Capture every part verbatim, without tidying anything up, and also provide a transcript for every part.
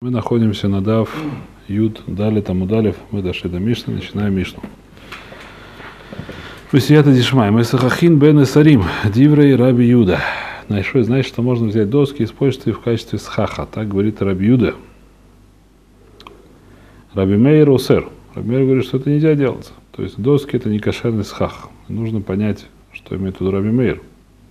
Мы находимся на Дав Юд Далит Амудалев. Мы дошли до Мишны, начинаем Мишну. Высията Дишмай. Мы Сахахин бен Исарим. Диврей Раби Юда. Значит, значит, что можно взять доски и использовать их в качестве схаха. Так говорит Раби Юда. Раби Мейер Усер. Раби Мейер говорит, что это нельзя делать. То есть доски это не кошерный схах. Нужно понять, что имеет в виду Раби Мейер.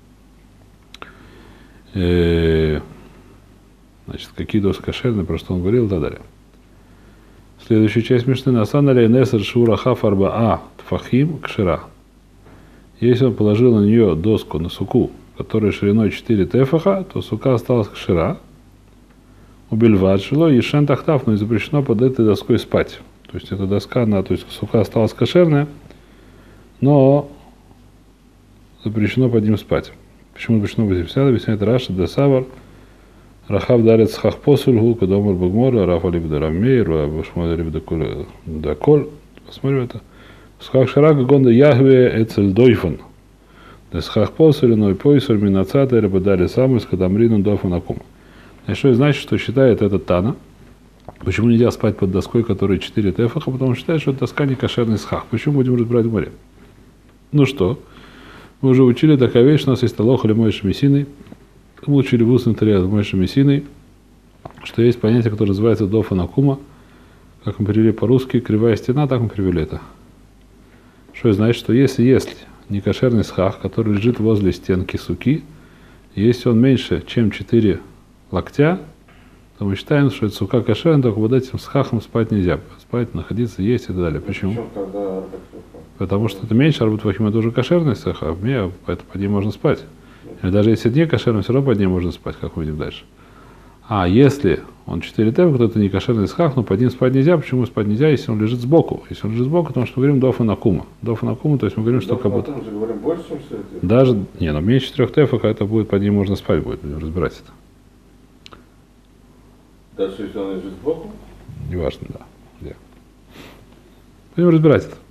Значит, какие доски кошерные, про что он говорил и так далее. Следующая часть Мишны. Насан алей несер шураха фарба а тфахим кшира. Если он положил на нее доску, на суку, которая шириной четыре тефаха, то сука осталась кшира. Убильват шило ешен тахтав, но и запрещено под этой доской спать. То есть эта доска, она, то есть сука осталась кошерная, но запрещено под ним спать. Почему запрещено под ним спать? Объясняет Раши Десавар. Рахав дарит схах посульгу, кадомар багмора, рафа либо рамейр, башмода либо даколь. Посмотрим это. Схах шарага гонда ягве эцель дойфан. Схах посуль, ной поисуль, минацата, либо дали самый, с кадамрину дофан акум. Значит, что значит, что считает этот Тана? Почему нельзя спать под доской, которая четыре тефаха? Потому что считает, что эта доска не кошерный схах. Почему будем разбирать в море? Ну что? Мы уже учили такая вещь, у нас есть алоха или мойши мессиной. Мы учили в устном таре от Мойши Мессиной, что есть понятие, которое называется дофан акума. Как мы перевели по-русски, кривая стена, так мы перевели это. Что это значит, что если есть некошерный схах, который лежит возле стенки суки, если он меньше, чем четыре локтя, то мы считаем, что это сука кошерная, только под этим схахом спать нельзя. Спать, находиться, есть и так далее. Почему? Почему Потому что это меньше, арбут вахим это уже кошерный схах, а поэтому под ним можно спать. И даже если не кошерный, все равно под ним можно спать, как мы видим дальше. А если он четыре тефаха, то это не кошерный схах, но под ним спать нельзя. Почему спать нельзя, если он лежит сбоку? Если он лежит сбоку, потому что мы говорим дофан акума. Дофан акума, то есть мы говорим, что как будто... Больше, чем даже, не, но меньше четырех тефаха, это будет, под ним можно спать будет, будем разбирать это. Даже если он лежит сбоку? Неважно, да. Где? Будем разбирать это.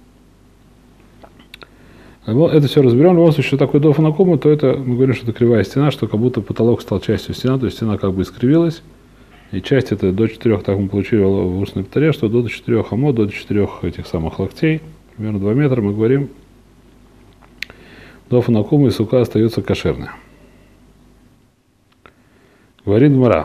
Это все разберем. В любом случае, что такое дофан акума, то это, мы говорим, что это кривая стена, что как будто потолок стал частью стены, то есть стена как бы искривилась, и часть это до четырех, так мы получили в устной таре, что до четырех амод, до четырех этих самых локтей, примерно два метра, мы говорим, дофан акума и сука остается кошерная. Говорит Гмара.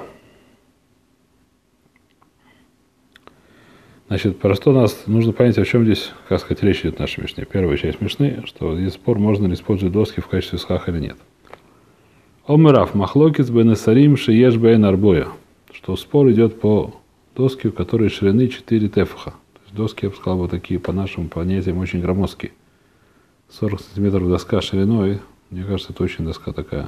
Значит, просто у нас нужно понять, о чем здесь, как сказать, речь идет в нашей Мишне. Первая часть Мишны, что есть спор, можно ли использовать доски в качестве схаха или нет. Омерав махлокис бен Исарим шееш бен арбоя. Что спор идет по доске, у которой ширины четыре тефаха. То есть доски, я бы сказал, вот такие, по нашим понятиям, очень громоздкие. сорок сантиметров доска шириной, мне кажется, это очень доска такая.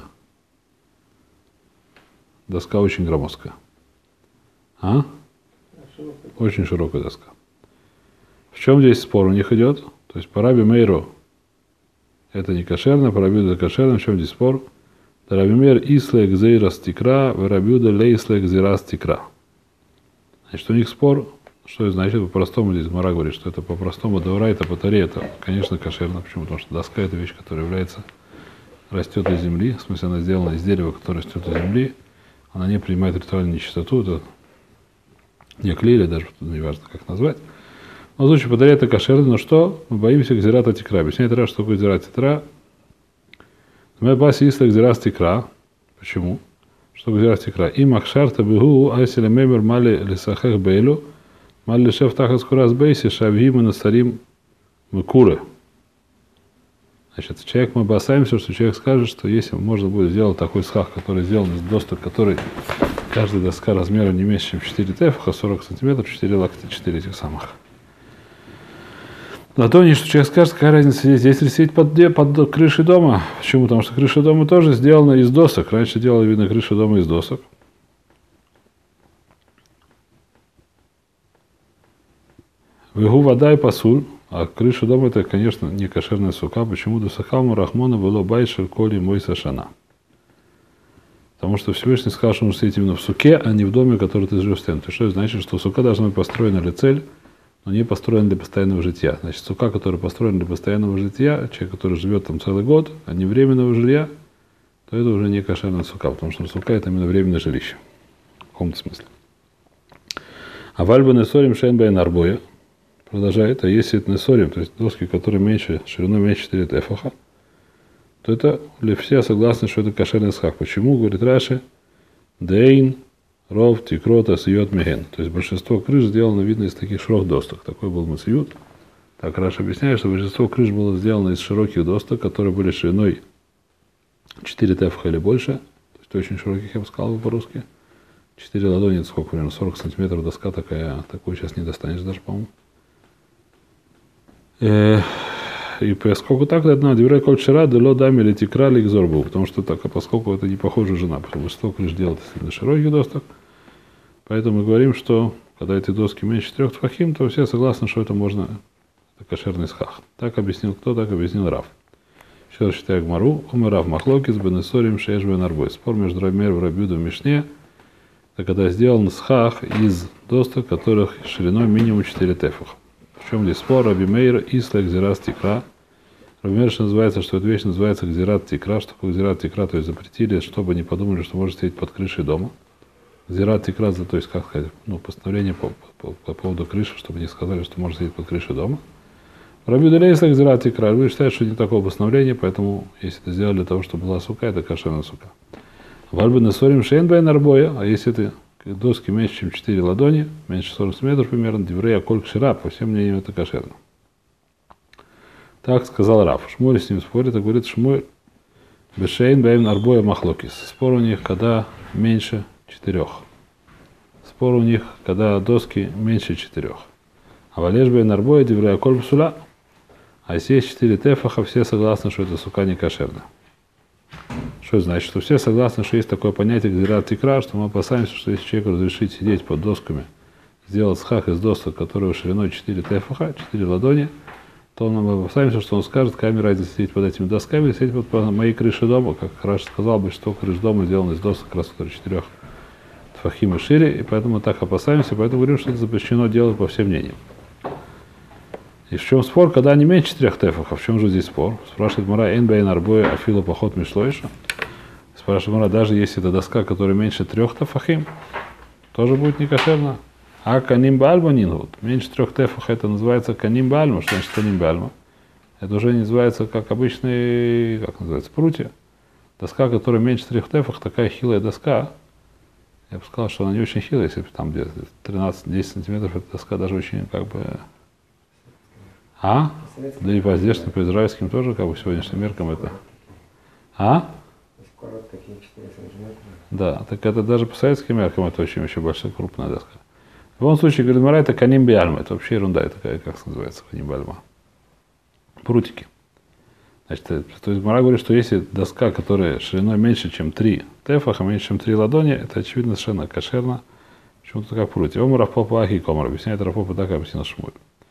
Доска очень громоздкая. А? Очень широкая доска. В чем здесь спор у них идет? То есть по Раби Мейру это не кошерно, по Раби Юда кошерно. В чем здесь спор? Раби Мейр ислек зейрас тикра, в Раби Юда лейслек зейрас тикра. Значит, у них спор, что это значит по-простому, здесь Гмара говорит, что это по-простому, дорайта, по таре, это, конечно, кошерно. Почему? Потому что доска это вещь, которая является, растет из земли, в смысле она сделана из дерева, которое растет из земли, она не принимает ритуальную нечистоту, это не клеили, даже не важно, как назвать. Но в случае подаря это кошерно, но что? Мы боимся гзирата тикра. Объясняет Раш, что такое гзират тикра. Мы баси ислак гзират тикра. Почему? Что гзират тикра? И махшарта бегу айселя мемер мали лисахех бейлу мали шеф тахас курас бейси шавгима насарим мыкуры. Значит, человек, мы опасаемся, что человек скажет, что если можно будет сделать такой схах, который сделан из досток, который каждая доска размером не меньше, чем четыре тефаха, сорок сантиметров, четыре локтя, четыре этих самых. На то, что человек скажет, какая разница сидеть здесь или сидеть под, под крышей дома. Почему? Потому что крыша дома тоже сделана из досок. Раньше делали, видно, крышу дома из досок. Вегу вода и пасуль. А крыша дома это, конечно, не кошерная сука. Почему? Досахалму рахмона было байшер коли мой сашана. Потому что Всевышний сказал, что он сидит именно в суке, а не в доме, который ты живешь в стене. То есть, что это значит, что сука должна быть построена для цели, но не построена для постоянного жития. Значит, сука, которая построена для постоянного жития, человек, который живет там целый год, а не временного жилья, то это уже не кошерная сука, потому что сука это именно временное жилище. В каком-то смысле. А вальба несорим шейн бэй нарбоя. Продолжает. А если это несорим, то есть доски, которые меньше, шириной меньше четыре тефаха, то это для все согласны, что это кошерный схах. Почему? Говорит Раши. Дейн, ров, тикрота, сиот меген. То есть большинство крыш сделано, видно, из таких широких досок. Такой был мациют. Так Раши объясняет, что большинство крыш было сделано из широких досок, которые были шириной четыре тефаха или больше. То есть очень широких, я бы сказал бы по-русски. четыре ладони, это сколько, примерно сорок сантиметров доска такая. Такую сейчас не достанешь даже, по-моему. И поскольку так, это надо диврей коль шира, дело дами или тикрали их зорбу, потому что так, а поскольку это не похожа жена, потому что крыш делает из широких досок, поэтому мы говорим, что когда эти доски меньше трех тфахим, то все согласны, что это можно, это кошерный схах. Так объяснил кто? Так объяснил Рав. Еще раз читаю Гмару. Умер Рав Махлокис бенесорим шееш бен арбой. Спор между Рамер и Рабиуду в Мишне, это когда сделан схах из досок, которых шириной минимум четыре тефаха. В чем здесь спор? Раби Мейр исла гзират тикра. Раби Мейр называется, что эта вещь называется гзират тикра. Что такое гзират тикра? То есть запретили, чтобы не подумали, что может сидеть под крышей дома. Гзират тикра, то есть, как сказать, ну, постановление по, по, по поводу крыши, чтобы не сказали, что может сидеть под крышей дома. Раби Дулей исла гзират тикра. Вы считаете, что нет такого постановления, поэтому, если это сделали для того, чтобы была сука, это кошерная сука. Вальбы несорим шейн бэй нарбоя, а если это доски меньше, чем четыре ладони, меньше сорок сантиметров примерно, диврея коль кшира, по всем мнениям это кошерно. Так сказал Рав. Шмуэль с ним спорит, и говорит, Шмуэль бешейн бэйм нарбоя махлокис. Спор у них, когда меньше четырех. Спор у них, когда доски меньше четырех. А валеш бэйм нарбоя диврея коль псуля. А если есть четыре тефаха, все согласны, что это сука не кошерна. Что это значит? Что все согласны, что есть такое понятие гзират тикра, что мы опасаемся, что если человеку разрешить сидеть под досками, сделать схах из досок, которые шириной четыре тефаха, четыре ладони, то мы опасаемся, что он скажет, какая разница сидеть под этими досками, сидеть под, под моей крышей дома, как Раш сказал бы, что крыша дома сделана из досок, как раз которые четырех тфахим и шире, и поэтому мы так опасаемся, поэтому говорим, что это запрещено делать по всем мнениям. И в чем спор, когда они меньше четырех тефахов? В чем же здесь спор? Спрашивает Мара, эн бэй нарбоя афила поход мишлоиша. Спрашивает Мара, даже если это доска, которая меньше трех тефахим, тоже будет не кошерно. А каним бальма нингут. Меньше трех тефах это называется каним бальма. Что значит каним бальма? Это уже не называется как обычный, как называется, прутья. Доска, которая меньше трех тефах, такая хилая доска. Я бы сказал, что она не очень хилая, если там где-то тринадцать-десять сантиметров, эта доска даже очень как бы... А? Да и по здешним, по израильским тоже, как бы сегодняшним меркам это. А? Да, так это даже по советским меркам это очень очень большая крупная доска. В любом случае, говорит Мара, это каним бальма, это вообще ерунда, это такая, как называется, каним бальма. Прутики. Значит, то есть Мара говорит, что если доска, которая шириной меньше, чем три тефаха, меньше, чем три ладони, это очевидно совершенно кошерно. Почему-то как прутья. Ому Рафпопа Ахи Комар, объясняет Рафпопа так, объяснил Шмуль.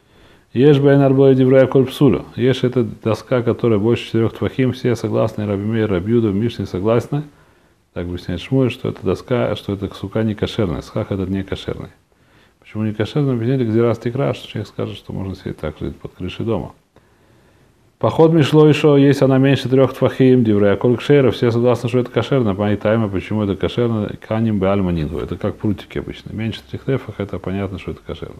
Еш бэй нарбоя диврея коль псуля. Еш это доска, которая больше четырех твахим, все согласны, Раби Мейр, Раби Юда, в Мишне согласны. Так объясняет Шмуль, что это доска, что это сука не кошерная, схах этот не кошерный. Почему не кошерный? Объясняет гзират тикра, что человек скажет, что можно сидеть так жить под крышей дома. Поход мишло еще, если она меньше трех твахим, диврея коль кшера, все согласны, что это кошерно. Понятно, почему это кошерно, каним бе альманингу. Это как прутики обычно. Меньше трех тефах, это понятно, что это кошерно.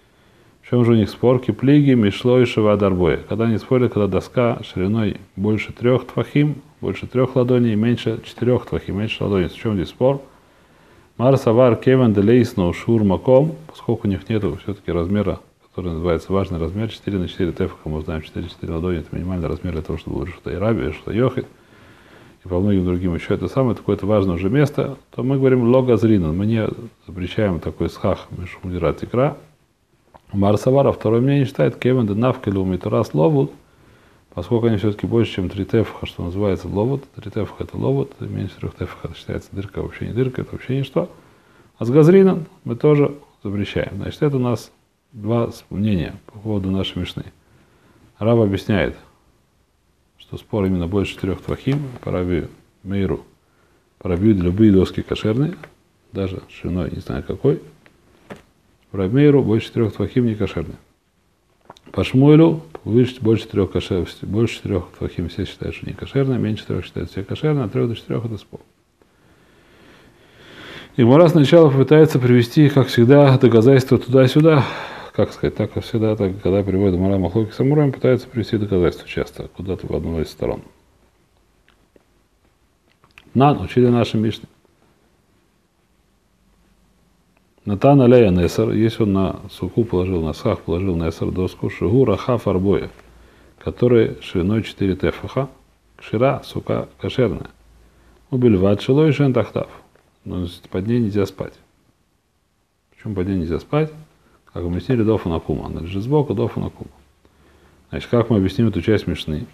В чем же у них спор? Киплиги, мишло и шива дарбоя. Когда они спорят, когда доска шириной больше трех твахим, больше трех ладоней, меньше четырех твахим, меньше ладоней. В чем здесь спор? Марсавар кевен делейсну шур маком, поскольку у них нет все-таки размера, который называется важный размер, четыре на четыре тефаха, мы знаем, четыре-четыре ладони, это минимальный размер для того, чтобы было что-то и раби, что-то йохит, и по многим другим еще это самое, такое-то важное уже место, то мы говорим лога зринан, мы не запрещаем такой схах мишумдират икра. Марсавара, второе мнение считает, кевен денавкелю митарас ловут, поскольку они все-таки больше, чем три тефаха, что называется ловут, три тефаха это ловут, меньше трех тефаха это считается дырка, вообще не дырка, это вообще ничто. А с газринан мы тоже запрещаем. Значит, это у нас два мнения по поводу нашей мишны. Рав объясняет, что спор именно больше четырех твахим, по Раби Мейру, по Раби Юде любые доски кошерные, даже шириной не знаю какой, по Раби Мейру больше четырех твахим не кошерные. По Шмуэлю выше, больше трех кошер, больше четырех твахим все считают, что не кошерные, меньше трех считают все кошерные, от трех до четырех это спор. И Мара сначала попытается привести, как всегда, доказательства туда-сюда. Как сказать, так как всегда, так, когда приводит Мара Махлоки с Амураем, пытается привести доказательства часто, куда-то в одну из сторон. Нан, учили наши Мишны. Натан алея несар, если он на суку положил, на схах положил несар доску, шигу раха фарбоя, который шириной четыре тефаха, кшира, сука, кошерная. Убильват шилой шен тахтав. Но под ней нельзя спать. Почему под ней нельзя спать? Как объяснили дофа на кума. Она лежит сбоку, дофа на кума. Значит, как мы объясним эту часть Мишны?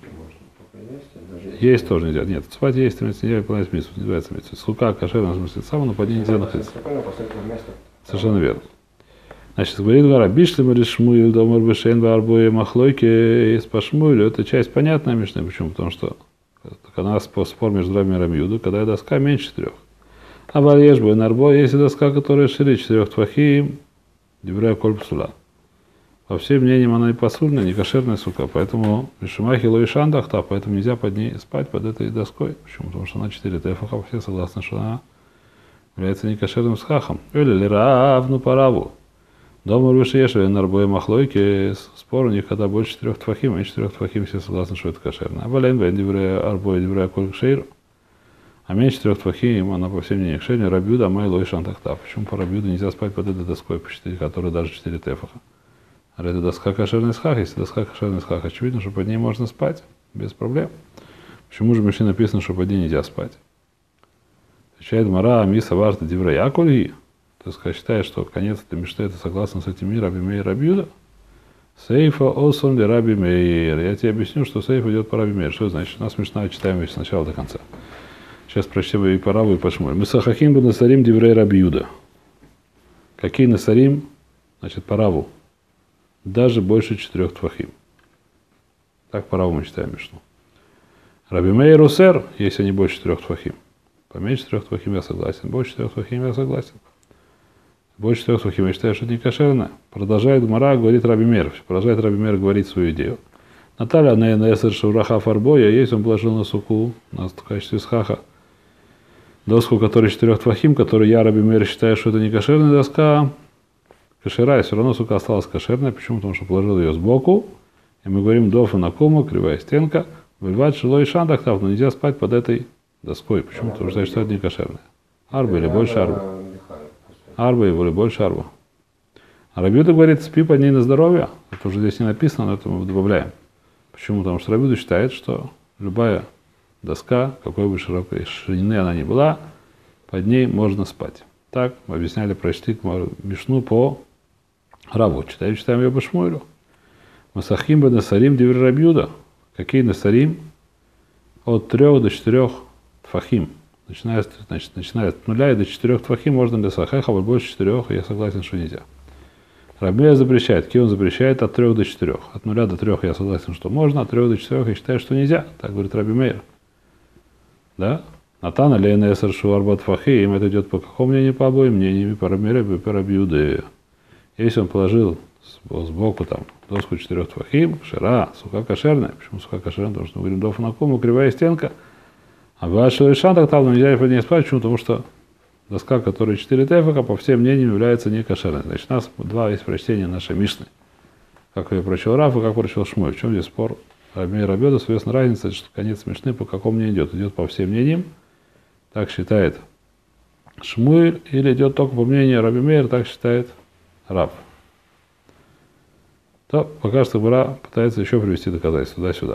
Есть тоже нельзя. Нет, спать есть, нельзя выполнять митцву, не называется митцву. Сука, кошерная, в смысле, сама, но под ней нельзя находиться. Совершенно верно. Значит, говорит Гара, бишли мы решмуил, домор бешен, барбуе, махлойки, из пашмуилю. Это часть понятная Мишны. Почему? Потому что когда спор между Раби и Раби Юдой, когда доска меньше четырех. А варежбу и нарбо, если доска, которая шире четырех твахим, дебря коль псула. По всем мнениям она не посульная, не кошерная сука, поэтому мишумахи ло и шандахта, поэтому нельзя под ней спать под этой доской. Почему? Потому что она четыре тефаха, все согласны, что она является некошерным схахом. Или лиравну параву. Дома выше ешели нарбо и махлойки, спор у них, когда больше четырех твахим, меньше четырех твахим, все согласны, что это кошерно. А вален бен дебря арбо и дебря коль шейру. А меньше трех твахим, она по всем мнениям кшерня, рабьюда, май лой шантахта. Почему по рабьюду нельзя спать под этой доской, по четыре, которая даже четыре тефаха? А это доска кошерный схах, если доска кошерный схах, очевидно, что под ней можно спать, без проблем. Почему же в Мишне написано, что под ней нельзя спать? Отвечает Мара, миса варта дивра якульги. То есть, считает, что конец этой Мишны, это согласно с этими Раби Мейр рабьюда. Сейфа осон ли Раби Мейр. Я тебе объясню, что сейф идет по Раби Мейр. Что это значит? У нас Мишна читаем ее с начала до конца. Сейчас прочтем и по Раву, и по Шмулю. Мы сахахим бы насарим диврей Раби Юда. Какие насарим? Значит, по Раву. Даже больше четырех твахим. Так по Раву мы читаем Мишну. Раби Мейр усер, если они больше четырех твахим. Поменьше трех твахим я согласен. Больше четырех твахим я согласен. Больше четырех твахим я считаю, что это не кошерно. Продолжает Гмара, говорит Раби Мейр. Продолжает Раби Мейр говорить свою идею. Наталья на несер шураха фарбоя, если он положил на суку, на качестве схаха, доску, которая четырех твахим, которую я, Раби Мейр, считаю, что это не кошерная доска, кошерая, все равно сука осталась кошерной. Почему? Потому что положил ее сбоку, и мы говорим дофа на кому, кривая стенка, выльвать шило и шандахтав, но нельзя спать под этой доской. Почему? Потому что это не кошерная. Арба или больше арба. Арба или больше арба. А Раби Юда говорит, спи под ней на здоровье. Это уже здесь не написано, но это мы добавляем. Почему? Потому что Раби Юда считает, что любая доска, какой бы широкой ширины она ни была, под ней можно спать. Так мы объясняли, прочти Мишну по Раву. Читаем, читаем ее по Шмуэлю. Масахим бы насарим диври Раби Юда. Какие насарим? От трех до четырех тфахим. Начиная, значит, начиная от нуля и до четырех тфахим можно для сахаха, больше четырех, я согласен, что нельзя. Раби Мейр запрещает. Какие он запрещает? От трех до четырех. От нуля до трех я согласен, что можно, от трех до четырех я считаю, что нельзя. Так говорит Раби Мейр. Да? Натана лейнесер шуарбат фахим, это идет по какому мнению, по обоим мнениям, по Раби Мейру и по Раби Юде. Если он положил сбоку там доску четырех твахим, шира, сука кошерная. Почему сука кошерная? Потому что мы говорим дофа на кому, кривая стенка. А ваша решан так там нельзя под ней спать. Почему? Потому что доска, которая четыре тефаха, по всем мнениям является не кошерной. Значит, у нас два есть прочтения нашей Мишны. Как ее прочел Раф и как прочел Шмуэль. В чем здесь спор? Раби Мейр, Раби Юда, соответственно, разница, что конец Мишны по какому мнению идет. Идет по всем мнениям, так считает Шмуэль, или идет только по мнению Раби Мейр, так считает Рав. То пока что Гмара пытается еще привести доказательства туда-сюда.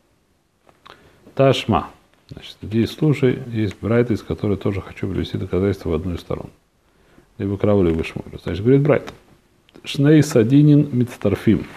Ташма. Значит, иди слушай, есть брайт, из которой тоже хочу привести доказательства в одну из сторон. Либо к Раву, либо к Шмуэлю. Значит, говорит брайт. Шней садинин мицтарфим.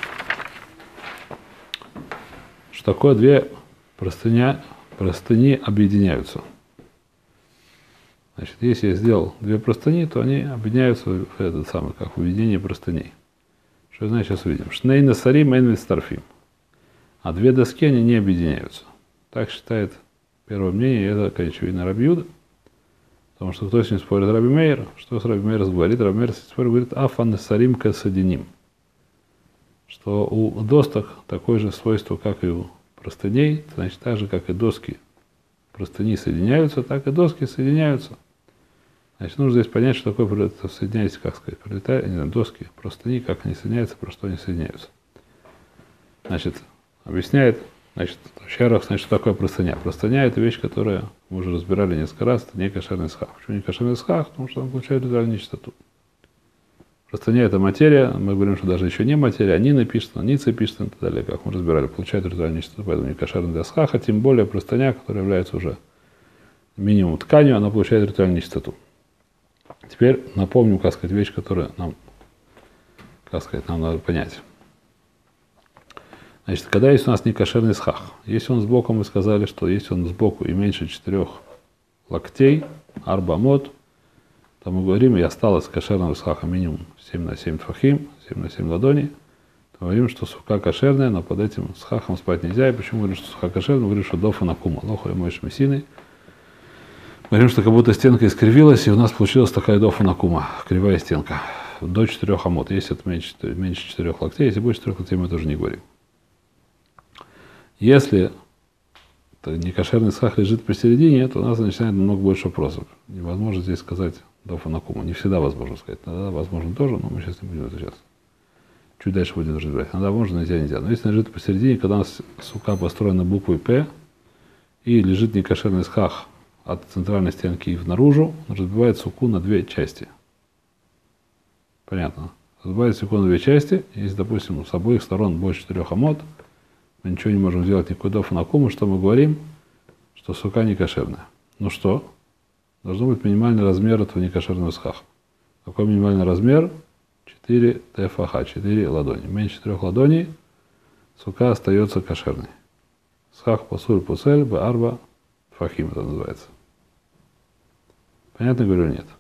Что такое две простыня, простыни объединяются. Значит, если я сделал две простыни, то они объединяются в этот самый, как в объединение простыней. Что это значит, сейчас увидим. Шней насарим эн мицтарфим. А две доски, они не объединяются. Так считает первое мнение, это, очевидно, Раби Юда. Потому что кто с ним спорит? Раби Мейр. Что с Раби Мейр говорит? Раби Мейр спорит, говорит, афан насарим касадиним. Что у досток такое же свойство, как и у простыней, значит, так же, как и доски простыни соединяются, так и доски соединяются. Значит, нужно здесь понять, что такое соединяется, как сказать, пролетая, не знаю, доски, простыни, как они соединяются, про что они соединяются. Значит, объясняет, значит, Шерах, значит, что такое простыня. Простыня – это вещь, которую мы уже разбирали несколько раз, это не кошерный схах. Почему не кошерный схах? Потому что он получает ритуальную нечистоту. Простыня – это материя, мы говорим, что даже еще не материя, а нина пишет, ница пишет и так далее, как мы разбирали, получает ритуальную нечистоту, поэтому не кошерный для схаха, тем более простыня, которая является уже минимум тканью, она получает ритуальную нечистоту. Теперь напомню, как сказать, вещь, которую нам, как сказать, нам надо понять. Значит, когда есть у нас некошерный схах, если он сбоку, мы сказали, что если он сбоку и меньше четырех локтей, арбамот, то мы говорим, и осталось кошерного схаха минимум семь на семь тфахим, семь на семь ладоней, то говорим, что сука кошерная, но под этим схахом спать нельзя. И почему говорим, что сука кошерная? Мы говорим, что дофа накума, лоха и мойш мессиной. Говорим, что как будто стенка искривилась, и у нас получилась такая дофа накума, кривая стенка, до четырех амот. Если это меньше, меньше четырех локтей, если больше четырех локтей, мы тоже не говорим. Если некошерный схах лежит посередине, то у нас начинает много больше вопросов. Невозможно здесь сказать дофа накума. Не всегда возможно сказать. Иногда возможно тоже, но мы сейчас не будем это сейчас. Чуть дальше будем разбирать. Иногда можно, нельзя, нельзя. Но если лежит посередине, когда у нас сука построена буквой П, и лежит некошерный схах от центральной стенки и наружу, он разбивает суку на две части. Понятно? Разбивает суку на две части. Если, допустим, с обоих сторон больше четырех амот, мы ничего не можем сделать, никакой дофа накума, что мы говорим? Что сука не кошерная. Ну что? Должен быть минимальный размер этого некошерного схаха. Какой минимальный размер? четыре тефаха, четыре ладони. Меньше четырех ладоней сука остается кошерной. Схах пасуль пусель бе арба фахим, это называется. Понятно, говорю, нет?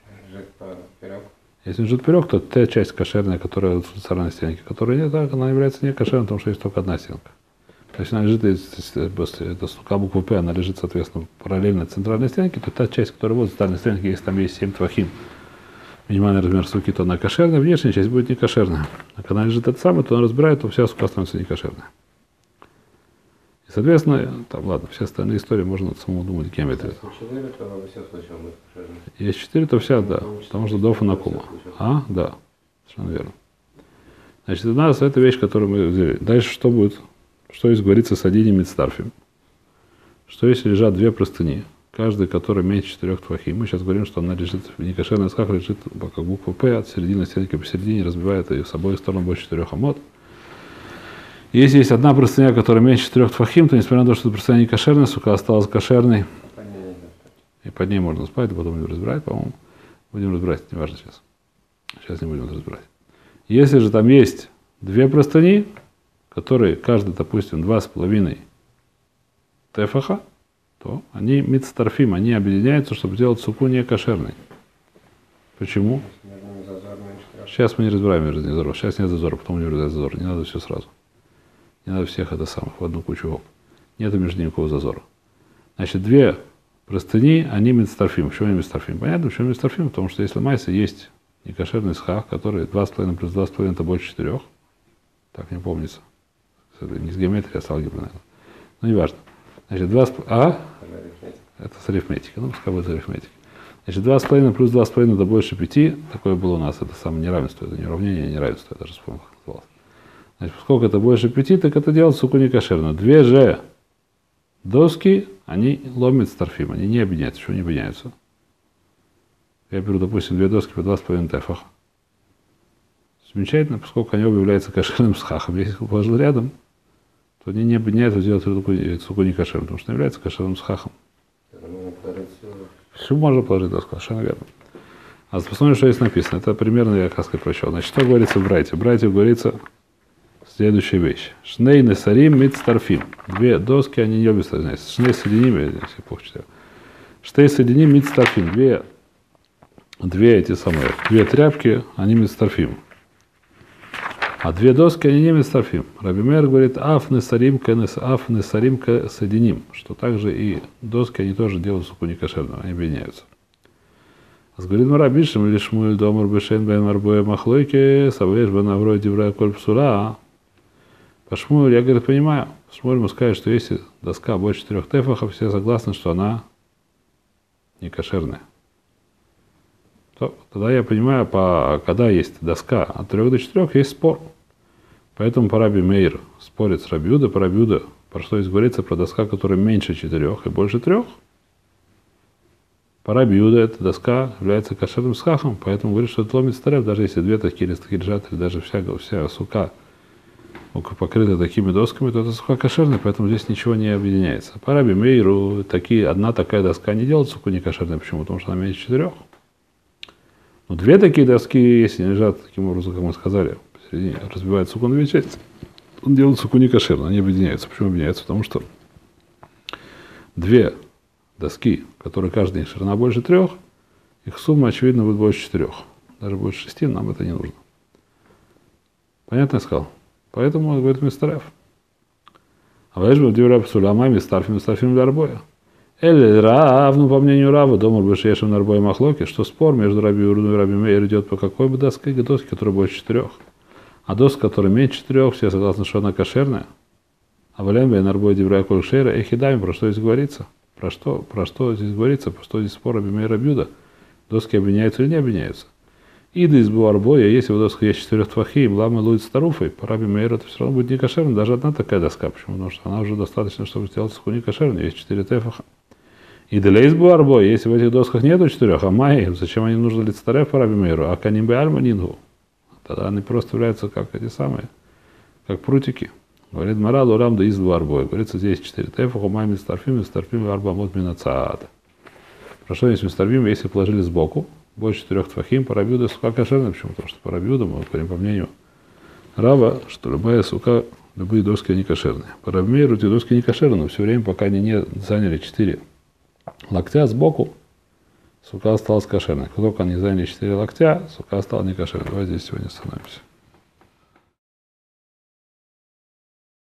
Если он лежит поперек, то та часть кошерная, которая в центральной стенке, которая нет, так, она является не кошерной, потому что есть только одна стенка. То есть она лежит, это сука буква П, она лежит, соответственно, параллельно центральной стенке, то та часть, которая вот в центральной стенке, если там есть семь твахим, минимальный размер суки, то она кошерная, внешняя часть будет не кошерная. А когда она лежит это самое, то он разбирает, то вся сука становится не кошерная. И, соответственно, там, ладно, все остальные истории можно самому думать, кем это. Есть четыре, то вся, да, потому что дофа накума. А, да, совершенно верно. Значит, у нас это вещь, которую мы взяли. Дальше что будет? Что есть говорится с одним мицтарфим? Что если лежат две простыни, каждая, которая меньше четырех твахим? Мы сейчас говорим, что она лежит, некошерный схах лежит как буква П, от середины стенки посередине, разбивает ее с обоих сторон больше четырех амот. Если есть одна простыня, которая меньше четырех твахим, то несмотря на то, что простыня не кошерная, сука осталась кошерной. И под ней можно спать, а потом будем разбирать, по-моему. Будем разбирать, не важно сейчас. Сейчас не будем разбирать. Если же там есть две простыни, которые каждый, допустим, два с половиной тефаха, то они мицтарфим, они объединяются, чтобы сделать суку не кошерной. Почему? Сейчас мы не разбираем между зазоров. Сейчас нет зазора, потом не разбирать зазор. Не надо все сразу. Не надо всех это самых в одну кучу. Нету между ними никакого зазора. Значит, две простыни, они мицтарфим. Почему они мицтарфим? Понятно, почему мицтарфим? Потому что если майса есть некошерный схах, который два с половиной плюс два с половиной это больше четырех. Так не помнится. Это не с геометрией, а с алгеброй, наверное. Но не важно. Значит, два с половиной... А? Это с арифметикой. Ну, пускай будет с арифметикой. Значит, два с половиной плюс два с половиной это больше пяти. Такое было у нас. Это самое неравенство. Это не уравнение, а неравенство. Я даже вспомнил, как называлось. Значит, поскольку это больше пяти, так это делать суку не кошерную. Две же доски, они ломят старфим, они не объединяются. Почему не объединяются? Я беру, допустим, две доски по два с половиной тефах. Замечательно, поскольку они оба являются кошерным схахом. Если их положил рядом, то они не объединяются сделать суку не кошерным, потому что они являются кошерным схахом. Все можно положить доску, совершенно верно. А посмотрим, что здесь написано. Это примерно я, как сказать, прочел. Значит, что говорится в Брайте? В Брайте говорится следующая вещь. Шней несарим мицтарфим. Две доски, они не обе соединяются. Шней соединим, я здесь плохо читаю. Штей соединим мицтарфим. Две, две эти самые, две тряпки, они мицтарфим. А две доски, они не мицтарфим. Раби Меир говорит, аф несарим ка аф несарим ка соединим. Что также и доски, они тоже делают суку некошерную, они объединяются. Говорит Марабишем или Шмуль Домар Бешен Бен Марбоя Махлойке, Савлеш Бен Аврой Диврая Коль Псура. По Шмулю я, говорит, понимаю. Шмуль ему скажет, что если доска больше четырех тефахов, все согласны, что она не кошерная. То, тогда я понимаю, по, когда есть доска от трех до четырех, есть спор. Поэтому по Раби Меир спорит с Раби Юда, по Раби Юда, про что здесь говорится, про доска, которая меньше четырех и больше трех. По Раби Юда эта доска является кошерным схахом, поэтому говорит, что это ломит старев, даже если две такие листки лежат, или даже вся, вся сука покрыта такими досками, то это сука кошерная, поэтому здесь ничего не объединяется. По Раби Меиру такие, одна такая доска не делает суку не кошерной. Почему? Потому что она меньше четырех. Но две такие доски, если они лежат таким образом, как мы сказали, посередине, разбивают суку на две части, он делает суку не кошерно, они объединяются. Почему объединяются? Потому что две доски, которые каждая их ширина больше трех, их сумма, очевидно, будет больше четырех. Даже больше шести, нам это не нужно. Понятно я сказал? Поэтому говорит мистарев. А вежбу дивра псулама мистарфим мистарфим для арбоя. Эль Рав, ну по мнению Рава, дома Бешешем на арбоя махлоки, что спор между Раби Юрну и Раби Меир идет по какой бы доске, доске, которая больше четырех. А доска, которая меньше четырех, все согласны, что она кошерная. А валямбе на арбоя дивра кольшейра, эхидами, про что здесь говорится? Про что, про что здесь говорится, про что здесь спор Раби Меир и Раби Юда? Доски объединяются или не объединяются? Ида из Буарбоя, если в досках есть четырех твахим, лама луит старуфой, по Раби Меиру это все равно будет не кошерно, даже одна такая доска. Почему? Потому что она уже достаточно, чтобы сделать суху не кошерной, есть четыре тефаха. И для из Буарбоя, если в этих досках нету четырех, а майи, зачем они нужны для старев по Раби Меиру, а канимбе альма нингу? Тогда они просто являются как эти самые, как прутики. Говорит Марал, урам да из Буарбоя. Говорится, здесь четыре тефаха, майи мистарфим, мистарфим, арбамот минацаат. Про что здесь мистарфим, если положили сбоку, больше четырех твахим, по Раби Юда сука кошерная. Почему? Потому что по Раби Юда мы говорим по мнению Рава, что любая сука, любые доски не кошерные. По Раби Меиру эти доски не кошерные, но все время, пока они не заняли четыре локтя сбоку, сука осталась кошерной. Как только они заняли четыре локтя, сука стала не кошерной. Давайте здесь сегодня остановимся.